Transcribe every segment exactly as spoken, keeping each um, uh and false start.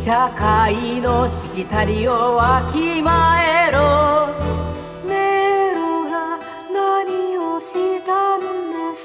社会のしきたりをわきまえろ。 ネロが何をしたんです。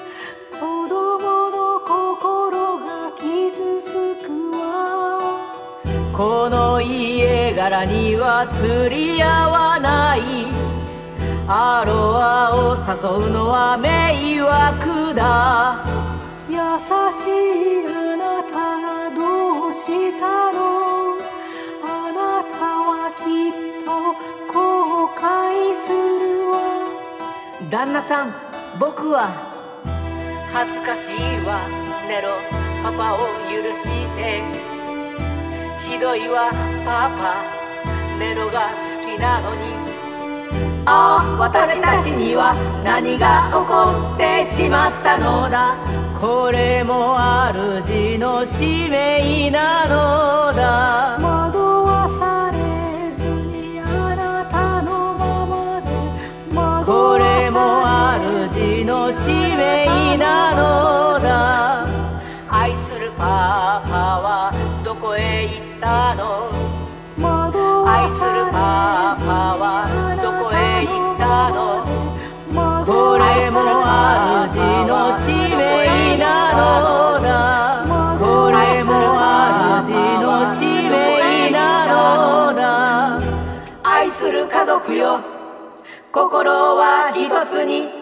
子供の心が傷つくわ。 この家柄には釣り合わない。アロアを誘うのは迷惑だ。 優しいあなたがどうしたの。あなたはきっと後悔するわ。 旦那さん、僕は恥ずかしいわ。ネロ、パパを許して。ひどいわパパ、ネロが好きなのに。ああ、私たちには何が起こってしまったのだ。これも主の使命なのだ。 惑わされずにあなたのままで。 これも主の使命なのだ。愛するパパはどこへ行ったの。愛するパパはどこへ行ったの。これも主の使命なのだ。これも主の使命なのだ。愛する家族よ、心は一つに